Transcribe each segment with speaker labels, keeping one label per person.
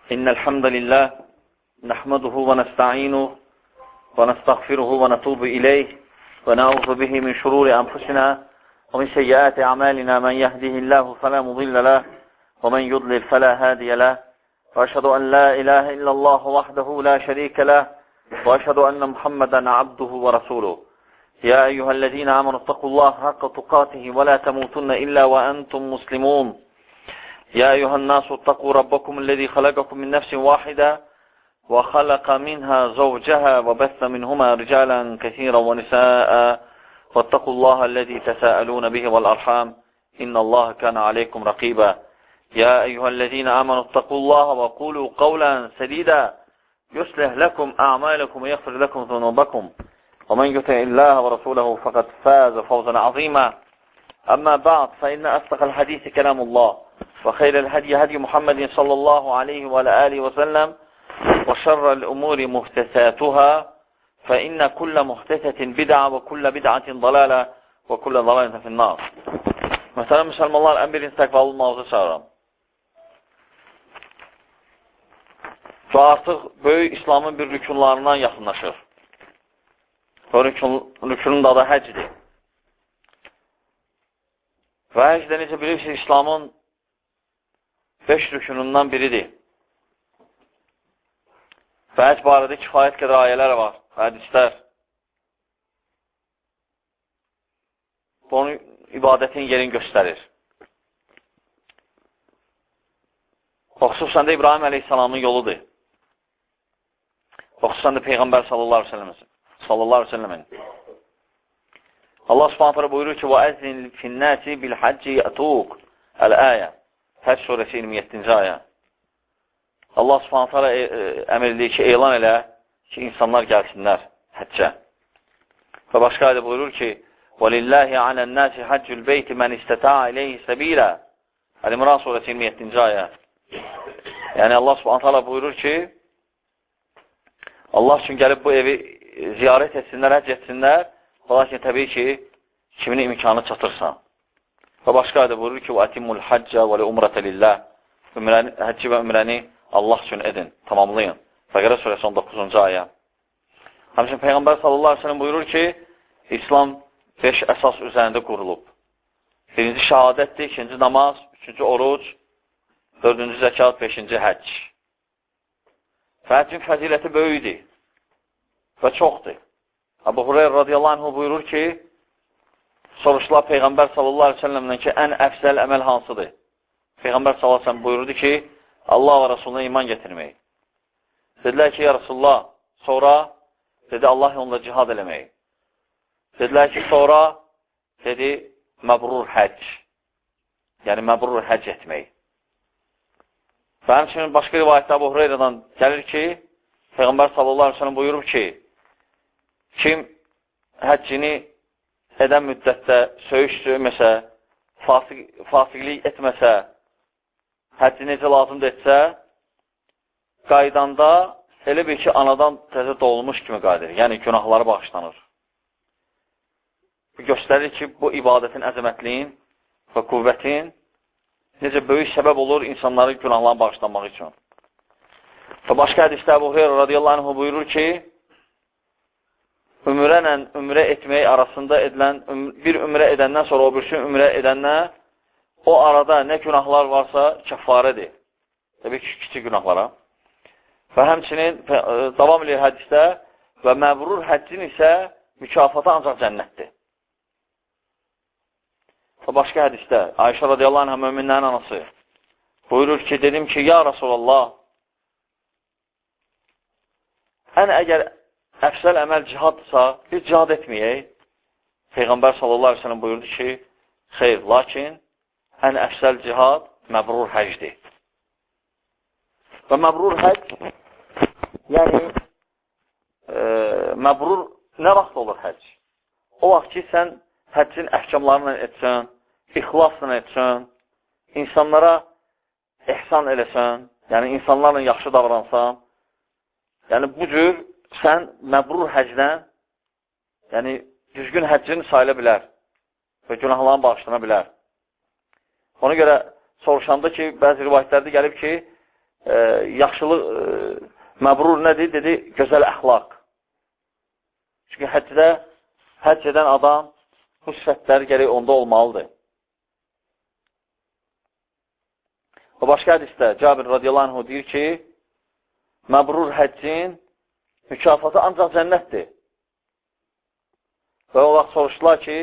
Speaker 1: إن الحمد لله نحمده ونستعينه ونستغفره ونتوب إليه ونعوذ به من شرور أنفسنا ومن سيئات أعمالنا من يهده الله فلا مضل له ومن يضلل فلا هادي له وأشهد أن لا إله إلا الله وحده لا شريك له وأشهد أن محمدا عبده ورسوله يا أيها الذين آمنوا اتقوا الله حق تقاته ولا تموتن إلا وأنتم مسلمون يا أيها الناس اتقوا ربكم الذي خلقكم من نفس واحدة وخلق منها زوجها وبث منهما رجالا كثيرا ونساء واتقوا الله الذي تساءلون به والأرحام إن الله كان عليكم رقيبا يا أيها الذين آمنوا اتقوا الله وقولوا قولا سديدا يصلح لكم أعمالكم ويغفر لكم ذنوبكم ومن يطع الله ورسوله فقد فاز فوزا عظيما أما بعد فإن أصدق الحديث كلام الله وخير الهدي هدي محمد صلى الله عليه وعلى آله وسلم وشر الأمور محدثاتها فإن كل محدثة بدعة وكل بدعة ضلالة وكل ضلالة في النار. Mesela Müslümanlar en birinci takvalı olmağınızı çağıram. Və artıq böyük İslamın bir rükunlarından yaxınlaşır. O rükunun da adı həcdir. Və həcd də necə bilirsiniz, İslamın 5 rükunundan biridir. Və həcd barədə kifayət qədər ayələr var, hədislər. Bu, onun ibadətin yerini göstərir. O, xüsusən də İbrahim əleyhissalamın yoludur. O, xüsusən də Peyğəmbər sallallahu aleyhi ve sellemin. Allah subhanətlə buyurur ki, وَأَذِّنْ فِي النَّاسِ بِالْحَجِّ يَأْتُوكَ Əl-Əyə Həcc surəsi 27-ci ayə. Allah subhanətlə əmr edir ki, elan elə ki, insanlar gəlsinlər həccə. Və başqa ayədə buyurur ki, وَلِلَّهِ عَلَى النَّاسِ حَجُّ الْبَيْتِ مَنْ اِسْتَتَعَ İلَيْهِ سَب۪يلًا Əl-İmran surəsi 27-ci ayə. Yəni Allah subhanətlə buyurur ki, Allah üçün gəlib bu evi ziyarət etsinlər, həcc etsinlər. Lakin təbii ki, kimin imkanı çatırsa. Və başqa ayədə buyurur ki, وَأَتِمُّ الْحَجَّ وَلِأُمْرَةَ لِلَّهِ Həcci və ümrəni Allah üçün edin, tamamlayın. Bəqərə surəsi 19-cu ayə. Həmçinin Peyğəmbər sallallahu aleyhi ve sellem buyurur ki, İslam 5 əsas üzərində qurulub. Birinci şəhadətdir, ikinci namaz, üçüncü oruc, dördüncü zəkat, beşinci həcc. Və həccin fəziləti böyüdür və çoxdur. Əbu Hureyra radiyallahu anh buyurur ki, soruşdular Peyğəmbər sallallahu aleyhi ve sellemdən ki, ən əfsəl əməl hansıdır? Peyğəmbər sallallahu aleyhi ve sellem buyurdu ki, Allah və Rasuluna iman getirmək. Dedilər ki, ya Rasulullah, sonra, dedi, Allah yolunda cihad eləmək. Dedilər ki, sonra, dedi, məbrur həcc. Yəni, məbrur həcc etmək. Və həmçinin başqa rivayətdə Əbu Hureyra'dan gəlir ki, Peyğəmbər sallallahu aleyhi ve sellem buyurub ki, kim həccini edən müddətdə söyüş söyməsə, fasiqlik etməsə, həcci necə lazımdır etsə, qaydanda elə bir ki, anadan təzə doğulmuş kimi qaydır. Yəni, günahları bağışlanır. Bu göstərir ki, bu ibadətin əzəmətliyin və qüvvətin necə böyük səbəb olur insanların günahlarını bağışlanmaq üçün. Və başqa hədisdə Əbu Hureyra radiyallahu anh buyurur ki, ümrə ilə ümrə etmək arasında edilən, bir ümrə edəndən sonra o birisi ümrə edəndən o arada nə günahlar varsa kəffarədir. Təbii ki, kiçik günahlara. Və həmçinin davam edir hədisdə və məbrur həccin isə mükafatı ancaq cənnətdir. Və başqa hədisdə Ayşə radiyallahu anh möminlərin anası buyurur ki, dedim ki, ya Rasulallah, əgər əfsəl əməl cihaddırsa, biz cihad etməyək. Peyğəmbər sallallahu aleyhi ve sellem buyurdu ki, xeyr, lakin ən əfsəl cihad məbrur həcdir. Və məbrur həcc, yəni məbrur nə vaxt olur həcc? O vaxt ki, sən həccin əhkamlarını etsən, ixlasla etsən, insanlara ehsan eləsən, yəni insanlarla yaxşı davransan, yəni bu cür sən məbrur həcdən, yəni düzgün həccin sayıla bilər və günahlarını bağışlana bilər. Ona görə soruşanda ki, bəzi rivayətlərdə gəlib ki, yaxşılıq, məbrur nədir? Dedi, gözəl əxlaq. Çünki həcc edən adam bu sifətləri gərək onda olmalıdır. O başqa hədisdə Cabir radiyallahu anh deyir ki, məbrur həccin mükafatı ancaq cənnətdir. Və o vaxt soruşdular ki,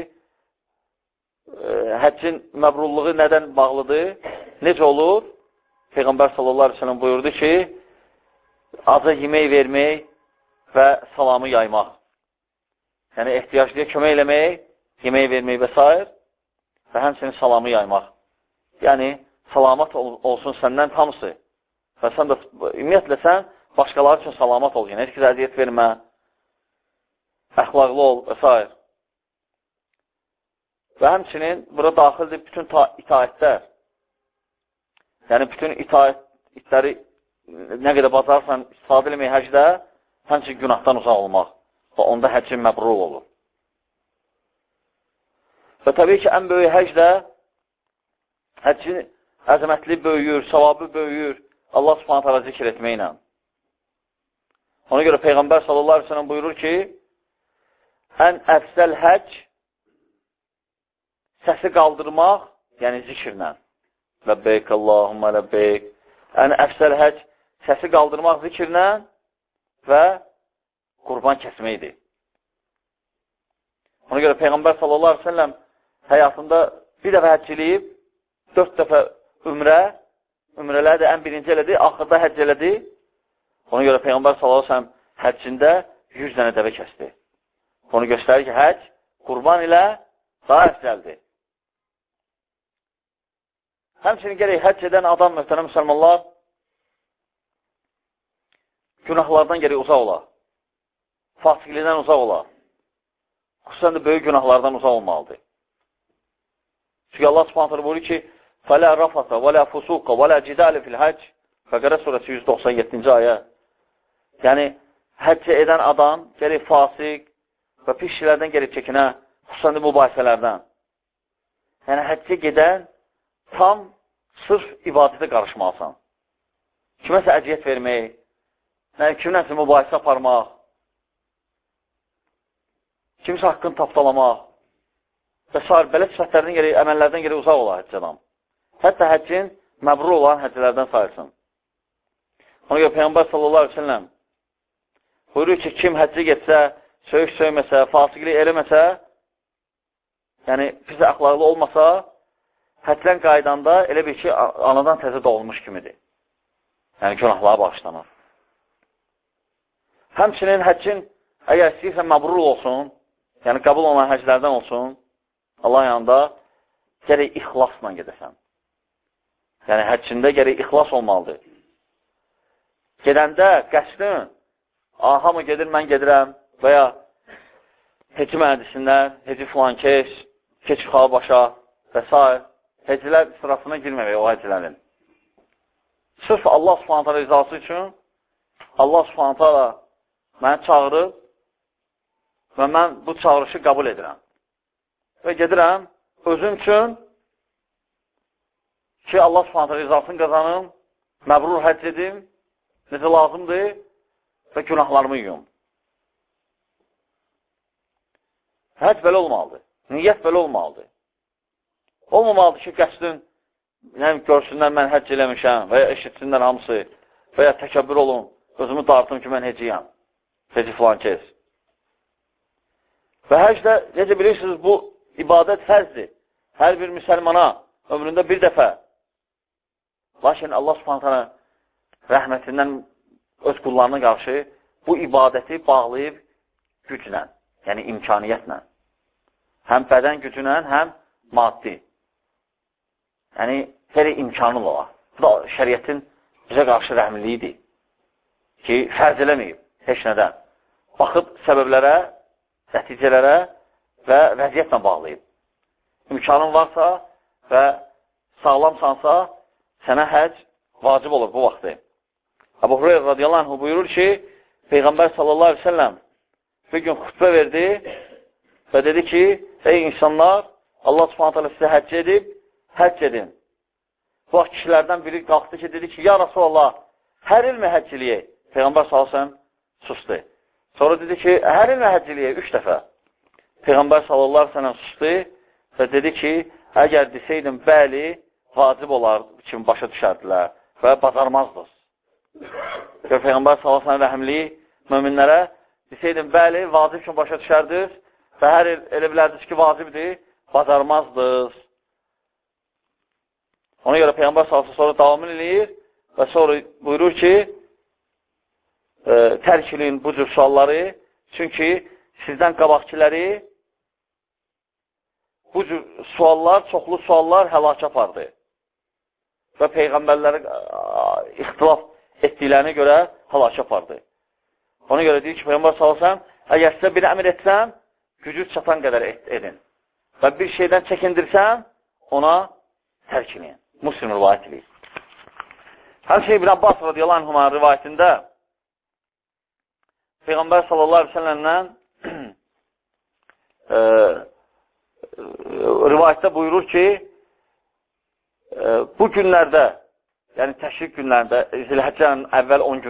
Speaker 1: həccin məbrurluğu nədən bağlıdır? Necə olur? Peyğəmbər sallallahu aleyhi ve sellem buyurdu ki, aza yemək vermək və salamı yaymaq. Yəni, ehtiyaclıya kömək eləmək, yemək vermək və s. və həmçinin salamı yaymaq. Yəni, salamat olsun səndən hamısı. Və sən də, ümumiyyətlə sən, başqaları üçün salamat ol. Yəni, heç ki, əziyyət vermə, əxlaqlı ol və s. Və həmçinin, bura daxildir bütün itaətlər. Yəni, bütün itaətləri nə qədər bacarsan istifadə eləmək həcdə, həmçinin günahdan uzaq olmaq. Və onda həccin məbrur olur. Və təbii ki, ən böyük həcdə həccin əzəmətli böyüyür, savabı böyüyür Allah subhanət hələ zikr etməklə. Ona görə Peyğəmbər sallallahu aleyhi ve sellem buyurur ki, ən əfsəl həcc səsi qaldırmaq, yəni zikirlə. Ləbbeyk, Allahumma ləbbeyk. Ən əfsəl həcc səsi qaldırmaq zikirlə və qurban kəsməkdir. Ona görə Peyğəmbər sallallahu aleyhi ve sellem həyatında bir dəfə həcc eləyib, 4 dəfə ümrələr də ən birinci elədi, axırda həcc elədi. Ona görə Peyğəmbər sallallahu aleyhi ve sellem həccində 100 dənə dəvə kəsdi. Onu göstərir ki, həcc qurban ilə daha əfsəldir. Həmçinin gərək həcc edən adam, möhtərəm müsəlmanlar, günahlardan gərək uzaq ola. Fasiqlidən uzaq ola. Xüsusən də böyük günahlardan uzaq olmalıdır. Çünki Allah subhanətlə buyurur ki, فَلَا رَفَثَ وَلَا فُسُوقَ وَلَا جِدَالِ فِي الْحَجِّ Bəqərə surəsi 197-ci ayə. Yəni, həcc edən adam gərək fasiq və pis şeylərdən gərək çəkinə, xüsusən də mübahisələrdən. Yəni, həccə gedən tam sırf ibadətə qarışmalısan. Kiməsə əziyyət vermək, kiminəsə mübahisə aparmaq, kimsə haqqını tapdalamaq və s. Belə sifətlərdən gərək, əməllərdən gərək uzaq ola həcc adam. Hətta həccin məbrur olan həcclərdən sayılsın. Ona görə Peyğəmbər sallallahu aleyhi ve sellem buyurur ki, kim həccə getsə, söyməsə, fasiqlik eləməsə, yəni pis əxlaqlı olmasa, həccən qaydanda elə bir ki, anadan təzə doğulmuş kimidir. Yəni günahlara bağışlanır. Həmçinin həccin əgər istəyirsən məbrur olsun, yəni qəbul olan həclərdən olsun, Allah yanında gərək ixlasla gedəsən. Yəni həccində gərək ixlas olmalıdır. Gedəndə qəsdin, hamı gedir, mən gedirəm və ya hecci mənədisinlər, hecci filan keç xalı başa və s. Heccilər sırasına girməmək o həccilərin. Sırf Allah subhanətə rizası üçün Allah subhanətə məni çağırıb və mən bu çağırışı qəbul edirəm. Və gedirəm, özüm üçün ki, Allah subhanətə rizasını qazanım, məbrur həcc edim, necə lazımdır və günahlarımı yiyum. Həcc belə olmalıdır, niyyət belə olmalıdır. Olmamalıdır ki, qəsdin görsünlər mən həcc eləmişəm və ya eşitsinlər hamısı və ya təkəbbür olun, özümü dartım ki, mən hecciyəm, hecci filan kes. Və həcdə, necə bilirsiniz, bu ibadət fərzdir. Hər bir müsəlmana ömründə bir dəfə. Lakin Allah subhanətə rəhmətindən öz qullarına qarşı bu ibadəti bağlayıb güclə, yəni imkaniyyətlə. Həm bədən gücünə, həm maddi. Yəni, gərək imkanı ola. Bu da şəriyyətin bizə qarşı rəhmliyidir ki, fərz eləməyib heç nədən. Baxıb səbəblərə, nəticələrə və vəziyyətlə bağlayıb. İmkanın varsa və sağlamsansa, sənə həcc vacib olur bu vaxtı. Əbu Hureyra radiyallahu anh buyurur ki, Peyğəmbər sallallahu aleyhi ve sellem bir gün xütbə verdi və dedi ki, ey insanlar, Allah subhanətə sizə həcc edib, həcc edin. Bu vaxt kişilərdən biri qalxdı ki, dedi ki, ya Rasulallah, hər il məhəcc eləyək. Peyğəmbər s.ə.v sustu. Sonra dedi ki, hər il məhəcc eləyək 3 dəfə. Peyğəmbər s.ə.v sustu və dedi ki, əgər desəydim, bəli, vacib olar kimi başa düşərdilər və bacarmazdınız. Peyğəmbər s.ə.v rəhimli möminlərə desəydim, bəli, vacib kimi başa düşərdiniz və hər il elə bilərdiniz ki, vacibdir, bacarmazdınız. Ona görə Peyğəmbər s.ə.v sonra davam edir və sonra buyurur ki, tərk edin bu cür sualları, çünki sizdən qabaqkiləri bu cür suallar, çoxlu suallar həlak apardı və Peyğəmbərləri ixtilaf etdiklərinə görə həlak apardı. Ona görə deyir ki, Peyğəmbər s.ə.v əgər sizə bir əmr etsəm, gücü çatan qədər edin və bir şeydən çəkindirsəm, ona tərk edin. Müslim rivayət edir. Həmçinin İbn Abbas radiyallahu anhuma rivayətində Peyğəmbər sallallahu aleyhi ve sellemdən rivayətdə buyurur ki, bu günlərdə, yəni təşrik günlərində, Zilhəccənin əvvəl 10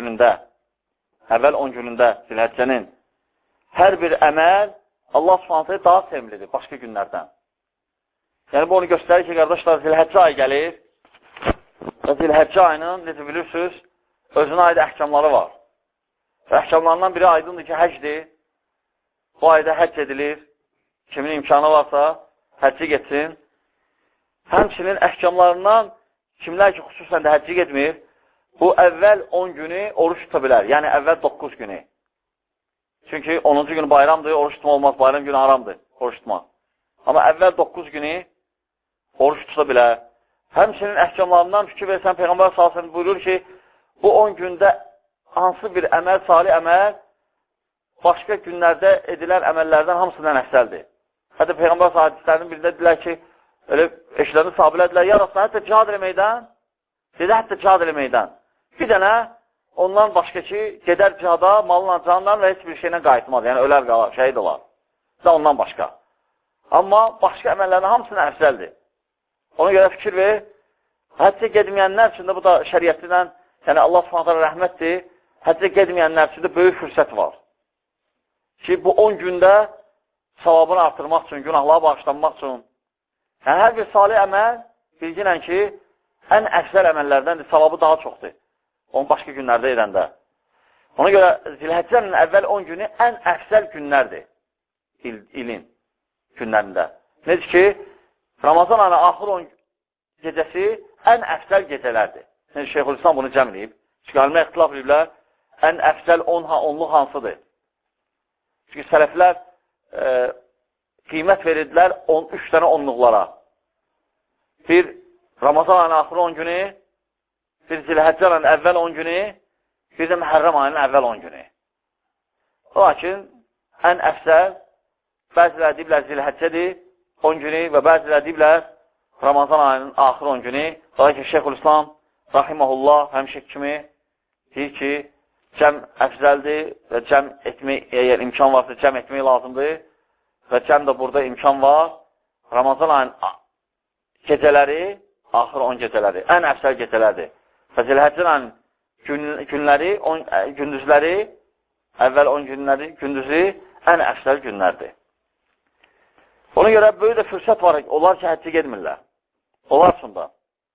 Speaker 1: günündə Zilhəccənin hər bir əməl Allah Subhanahu daha sevimlidir başqa günlərdən. Yəni, bu onu göstərir ki, qardaşlar, Zilhəccə ayı gəlir və Zilhəccə ayının, necə bilirsiniz, özünə aid əhkamları var. Və əhkamlarından biri aydındır ki, həcdir. Bu ayda həcc edilir. Kimin imkanı varsa, həcci getsin. Həmçinin əhkamlarından kimlər ki, xüsusən də həcci getmir, bu əvvəl 10 günü oruç tuta bilər. Yəni, əvvəl 9 günü. Çünki 10-cu günü bayramdır, oruç tutma olmaz, bayram günü haramdır, oruç tutma. Amma əvvəl 9 günü oruç tuta bilər. Həmçinin əhkamlarından fikir versən, Peyğəmbər s.ə.v buyurur ki, bu 10 gündə hansı bir əməl, salih əməl, başqa günlərdə edilən əməllərdən hamısından əfsəldir. Hətta Peyğəmbər hadislərinin birində dedilər ki, elə eşlərini sahabilədilər, ya Rasulullah, hətta cihad eləməkdən, dedi, hətta cihad eləməkdən. Bir dənə ondan başqa ki, gedər cihada, malına, candan və heç bir şeylə qayıtmaz, yəni ölər qalar, şəhid olar. Da ondan başqa. Amma başqa əməllərin hamısından əfsəldir. Ona görə fikir ver, həccə gedməyənlər üçün də bu da şəriyyətindən, yəni Allah s.ə.v rəhmətdir, həccə gedməyənlər üçün də böyük fürsət var. Ki, bu 10 gündə savabını artırmaq üçün, günahları bağışlanmaq üçün. Yəni, hər bir salih əməl, bilginən ki, ən əfsəl əməllərdəndir, savabı daha çoxdur. Onu başqa günlərdə edəndə. Ona görə Zilhəccənin əvvəl 10 günü ən əfsəl günlərdir ilin günlərində. Necə ki, Ramazan ayının axır 10 gecəsi ən əfsəl gecələrdir. Necə Şeyxülislam bunu cəm edib. Çünki alimlər ixtilaf ediblər, ən əfsəl 10'luq hansıdır? Çünki sələflər qiymət verirdilər 3 dənə 10'luqlara. Bir Ramazan ayının axır 10 günü, bir Zilhəccə ayının əvvəl 10 günü, bir də Məhərrəm ayının əvvəl 10 günü. Lakin ən əfsəl, bəzilər deyiblər Zilhəccədir 10 günü və bəzilər deyiblər Ramazan ayının axır 10 günü. Lakin Şeyxülislam, rahiməhullah, həmişə kimi deyir ki, cəm əfzəldir və cəm etmək, əgər imkan varsa cəm etmək lazımdır və cəm də burada imkan var. Ramazan ayının gecələri, axır 10 gecələri, ən əfsəl gecələrdir. Və Zilhəccə ayının günləri, gündüzləri, əvvəl 10 günləri, gündüzü ən əfsəl günlərdir. Ona görə böyük də fürsət var, onlar ki, həccə gedmirlər. Onlar üçün da.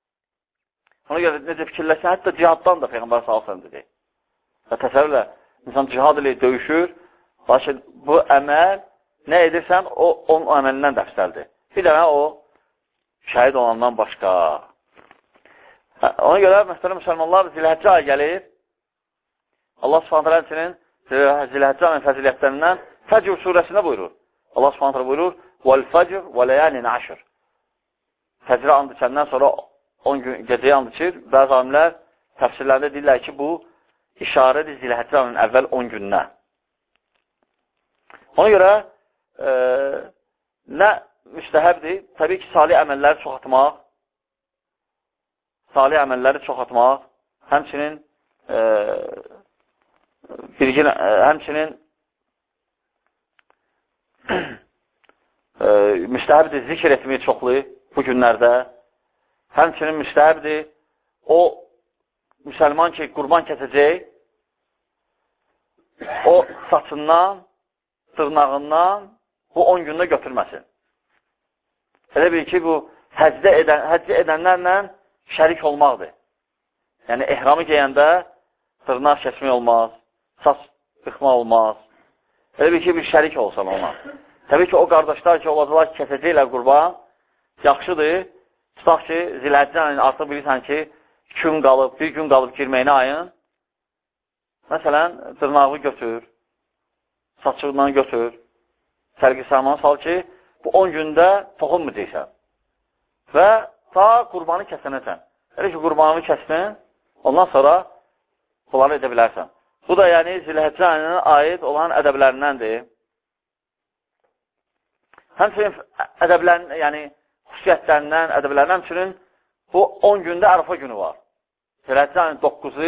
Speaker 1: Ona görə necə fikirləşən, hətta cihaddan da Peyğəmbər s.ə.v dedi. Və təsəvvürlə, insan cihad ilə döyüşür, lakin bu əməl nə edirsən, o onun əməlindən də əfsəldir. Bir dənə o, şəhid olandan başqa. Ona görə, məsələn, müsəlmanlar Zilhəccə ayı gəlir, Allah s.ə.v-nin Zilhəccə ayının fəzilətlerindən Fəcr surəsində buyurur. Allah s.ə.v buyurur, وَالْفَجْرِ وَلَيَالٍ عَشْرٍ Fəcrə and içəndən sonra 10 gün gecəyə and içir. Bəzi alimlər təfsirlərdə deyirlər ki, bu işarədir Zilhəccə ayının əvvəl 10 gününə. Ona görə nə müstəhəbdir? Təbii ki, salih əməlləri çoxatmaq, həmçinin müstəhəbdir zikr etməyi çoxlu bu günlərdə. Həmçinin müstəhəbdir o müsəlman ki, qurban kəsəcək, o saçından, dırnağından bu 10 gündə götürməsin. Elə bil ki, bu həcc edənlərlə şərik olmaqdır. Yəni, ehramı geyəndə dırnaq kəsmək olmaz, saç yıxmaq olmaz. Elə bil ki, bir şərik olsan ona. Təbii ki, o qardaşlar ki, olacaqlar ki, kəsəcəklər qurban, yaxşıdır. Tutaq ki, Zilhəccənin artıq bilirsən ki, 2 gün qalıb, 1 gün qalıb girməyinə ayın. Məsələn, dırnağı götür, saçından götür, sərgi sərmanı sal ki, bu 10 gündə toxunmayacaqsan. Və ta qurbanı kəsənəsən. Elə ki, qurbanını kəsdin, ondan sonra bunları edə bilərsən. Bu da yəni Zilhəccənin aid olan ədəblərindəndir. Həmçinin ədəblərin, yəni xüsusiyyətlərindən, ədəblərindən həmçinin bu 10 gündə Ərəfa günü var. Zilhəccənin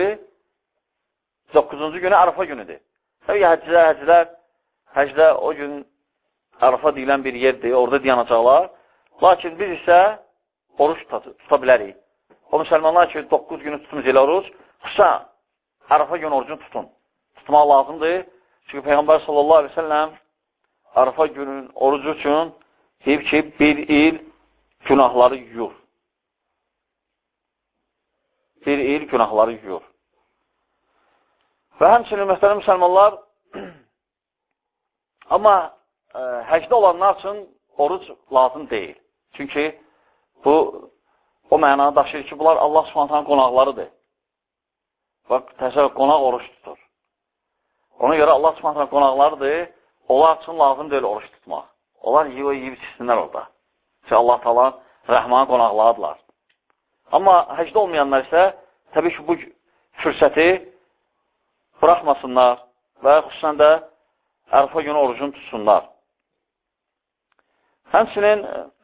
Speaker 1: 9-cu günü Ərəfa günüdür. Təbii ki, həcdə o gün Ərəfa deyilən bir yerdir, orada dayanacaqlar. Lakin biz isə oruç tuta bilərik. O müsəlmanlar ki, 9 günü tutmayacaqlar oruç, xüsusən Ərəfa günü orucunu tutun. Tutmaq lazımdır. Çünki Peyğəmbər sallallahu aleyhi ve selləm Ərəfa günün orucu üçün deyib ki, bir il günahları yuyur. Bir il günahları yuyur. Və həmçinin mühtərəm müsəlmanlar, amma həcdə olanlar üçün oruc lazım deyil. Çünki bu, o mənanı daşıyır ki, bunlar Allah Subhanahu qonaqlarıdır. Bax, təsəvvür, qonaq oruç tutur. Ona görə Allah Subhanahu qonaqlarıdır, onlar üçün lazım deyil oruç tutmaq. Onlar yiyib içsinlər orada. Çünki Allah Taala rəhman qonaqlarıdırlar. Amma həcdə olmayanlar isə təbii ki, bu fürsəti buraxmasınlar və xüsusən də Ərəfa günü orucunu tutsunlar. Həmçinin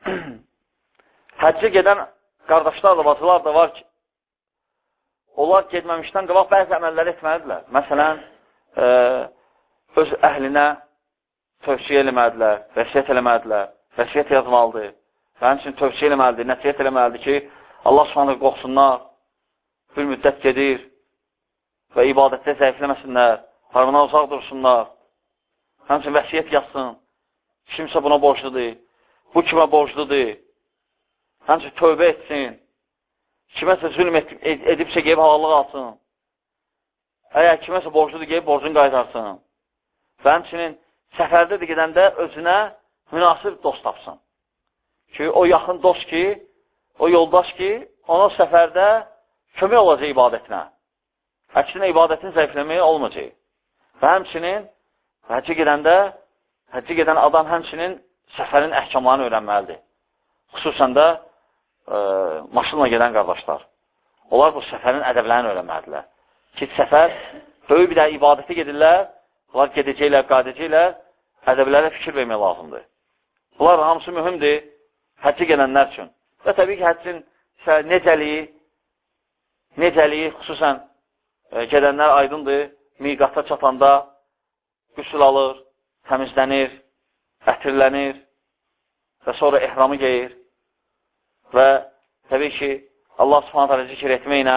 Speaker 1: həccə gedən qardaşlar da, bacılar da var ki, onlar getməmişdən qabaq bəzi əməlləri etməlidirlər. Məsələn, öz əhlinə tövsiyə eləməlidirlər, vəsiyyət eləməlidirlər, vəsiyyət yazmalıdır. Və həmçinin tövsiyə eləməlidir, nəsiyyət eləməlidir ki, Allah Subhanahu qorxsunlar, bir müddət gedir və ibadətdə zəifləməsinlər, haramdan uzaq dursunlar. Həmçinin vəsiyyət yazsın, kimsə buna borcludur, bu kimə borcludur, həmçinin tövbə etsin, kiməsə zülm edibsə qeyb halallıq alsın, əgər kiməsə borcludur qeyb borcunu qaytarsın və həmçinin səfərdədir gedəndə özünə münasib dost tapsın. Ki, o yaxın dost ki, o yoldaş ki, ona səfərdə kömək olacaq ibadətinə. Əksinə ibadətin zəifləməyi olmayacaq. Və həmçinin həccə gedən adam həmçinin səfərin əhkamlarını öyrənməlidir. Xüsusən də maşınla gedən qardaşlar. Onlar bu səfərin ədəblərini öyrənməlidirlər. Ki, səfər, böyük bir də ibadətə gedirlər, onlar gedəcəklər, qayıdacaqlar, ədəblərə fikir vermək lazımdır. Bunlar hamısı mühümdür həccə gedənlər üçün. Və təbii ki, həccin necəliyi xüsusən gedənlər aydındır, miqata çatanda qüsül alır, təmizlənir, ətirlənir və sonra ehramı geyir və təbii ki, Allah Subhanahu zikr etməklə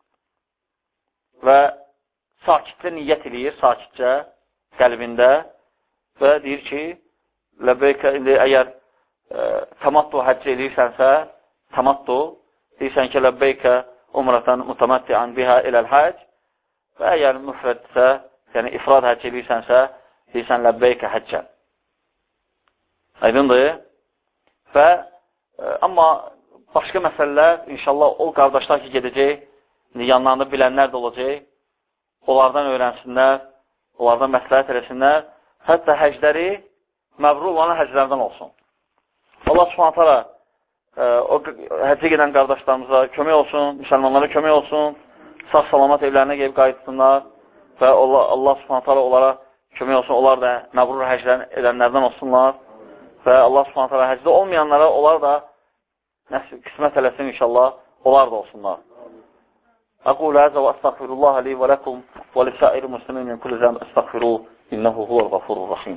Speaker 1: və sakitlə niyyət edir, sakitcə qəlbində və deyir ki, ləbbeykə, indi əgər təmattu həcc edirsənsə, təmattu, deyirsən ki, ləbbeykə umratan mutamatti'an biha iləl həcc və əgər müfrədsə, yəni ifrad həcc edirsənsə, deyirsən ləbbeykə həccən. Aydındır. Və amma başqa məsələlər, inşallah o qardaşlar ki, gedəcək, yanlarında bilənlər də olacaq, onlardan öyrənsinlər, onlardan məsləhət eləsinlər, hətta həcləri məbrur olan həclərdən olsun. Allah Subhanahu taala o həccə gedən qardaşlarımıza kömək olsun, müsəlmanlara kömək olsun, sağ-salamat evlərinə gəlib qayıtsınlar və Allah Subhanahu taala onlara kömək olsun, onlar da məbrur həclər edənlərdən olsunlar və Allah Subhanahu taala həcdə olmayanlara onlar da qismət eləsin inşallah, onlar da olsunlar. Aqulu həzə və əstəğfirullah li və ləkum və lisəir muslimin min kulli zəm əstəğfiruh, innəhu huvəl qafurur rəhim.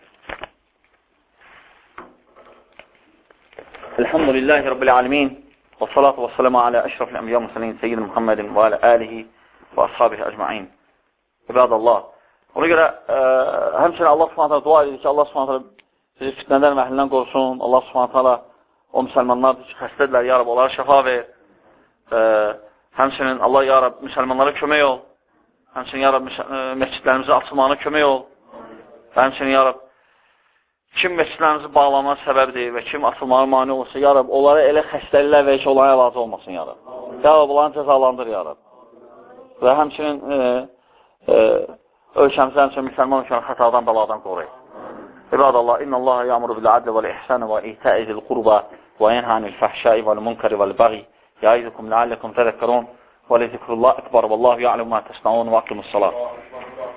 Speaker 1: Elhamdülillahi Rabbil alemin Və salatu və salamu alə əşrafil ənbiya müsəlin seyyidin Muhammedin və alə alihi və ashabihi əcma'in. İbadallah. Ona görə həmçinin Allah subhanətlə dua edir ki, Allah subhanətlə bizi fitnədən və əhlindən qorusun. Allah subhanətlə o müsəlmanlardır ki, xəstədirlər, ya Rab, onlara şəfa ver. Həmçinin Allah, ya Rab, müsəlmanlara kömək ol. Həmçinin, ya Rab, məscidlərimizin açılmağına kömək ol. Və həmçinin, ya Rab, kim məscidlərimizi bağlamaq səbəbdir və kim açılmağa mani olursa, ya Rab, onlara elə xəstəliklər və ki, onlara əlacı olmasın, ya Rab. Ya Rab, onların cəzalandır, ya Rab. Və həmçinin ölkəmizə, həmçinin müsəlman ölkəni xətadan, bəladan qoruyur. İbadallah, innəllaha ya'muru bil adli vəl ihsani və ita'i zil qurba və yenha anil fahşai vəl munkari vəl baghi ya'izukum la'allakum tadhakkarun və li zikrullah akbar vallahu ya'lamu ma tasna'un və aqimus salat.